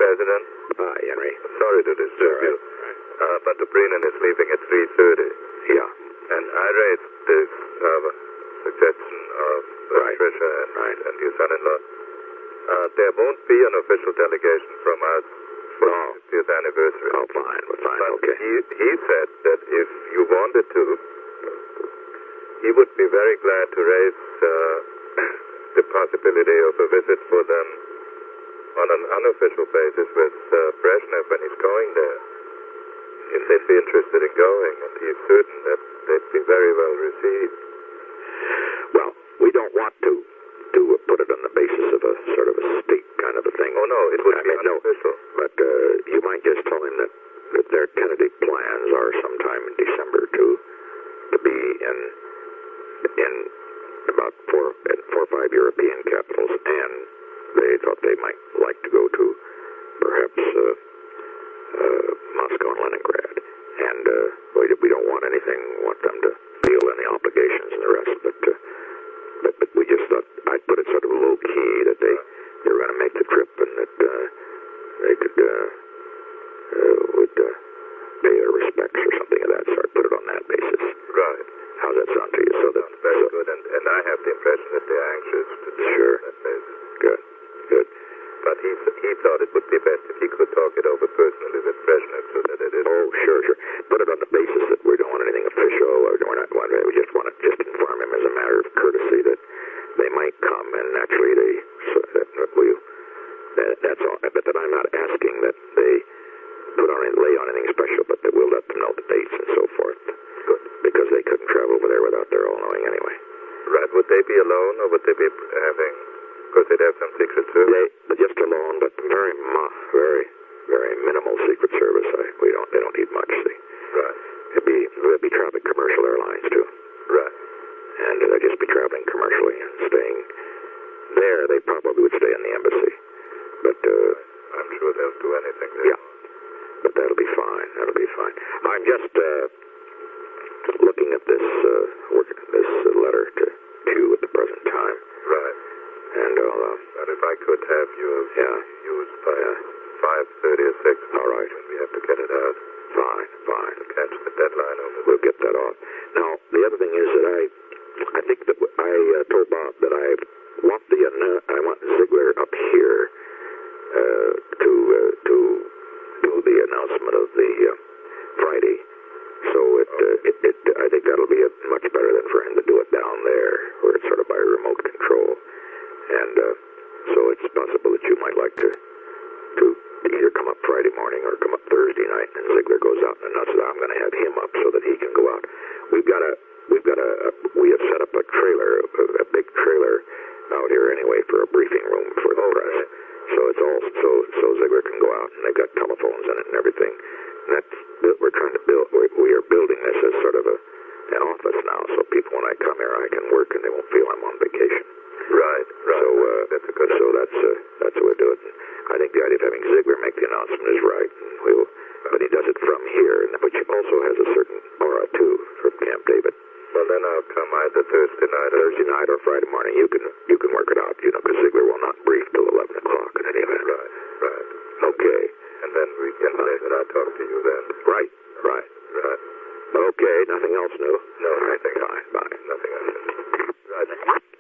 President. Hi, Henry. Sorry to disturb you. But the Brennan is leaving at 3:30. Yeah. And I raised this suggestion of Tricia and your son-in-law. There won't be an official delegation from us for the 50th anniversary. Oh, fine. But Okay. he said that if you wanted to, he would be very glad to raise the possibility of a visit for them on an unofficial basis with Brezhnev when he's going there. If they'd be interested in going, and he's certain that they'd be very well received. Well, we don't want to put it on the basis of a sort of a state kind of a thing. Oh, no, it would be unofficial. No, but you might just tell him that their tentative plans are sometime in December to be in about four or five European capitals, and they thought they might like to go to perhaps Moscow and Leningrad. And we don't want them to feel any obligations and the rest, but we just thought I'd put it sort of low key that they were going to make the trip and that they could would pay their respects or something of that sort. Put it on that basis. Right. How's that sound to you? So that very good, and I have the impression that they're anxious to do that basis. Good. But he thought it would be best if he could talk it over personally with Brezhnev so that it is. Oh, sure. Put it on the basis that we don't want anything official, or we just want to just inform him as a matter of courtesy that they might come, and naturally that's all. But that I'm not asking that they lay on anything special, but that we'll let them know the dates and so forth. Good. Because they couldn't travel over there without their all knowing anyway. Right. Would they be alone, or would they be having? Because they'd have some secret service. Just alone, but very, very minimal secret service. They don't need much. See. Right. They'd be traveling commercial airlines too. Right. And they'd just be traveling commercially and staying there. They probably would stay in the embassy, but I'm sure they'll do anything. Yeah. But that'll be fine. I'm just looking at this letter to you at the present time. Right. And but if I could have you used by 5:30 or 6. All right. We have to get it out. Fine. To catch the deadline over there. We'll get that off. Now, the other thing is that I think that I told Bob that I want Ziegler up here to do the announcement of the Friday. So I think that'll be much better than for him to do it down there, where it's sort of by remote control. And so it's possible that you might like to either come up Friday morning or come up Thursday night, and Ziegler goes out and announces I'm going to have him up so that he can go out. We have set up a trailer, a big trailer out here anyway for a briefing room for the press. So it's all so Ziegler can go out, and they've got telephones in it and everything. And that's what we're trying to build. We are building this as sort of an office now, so people when I come here I can work and they won't feel I'm on vacation. Right. So that's a good. So that's what we're doing. I think the idea of having Ziegler make the announcement is right, and but he does it from here, which also has a certain aura too from Camp David. Well, then I'll come either Thursday night or Friday morning. You can work it out, because Ziegler will not brief till 11 o'clock in any event. Right. Okay. And then we can I'll talk to you then. Right. Okay. Nothing else new. No, all right, nothing. Bye. Nothing else. Right.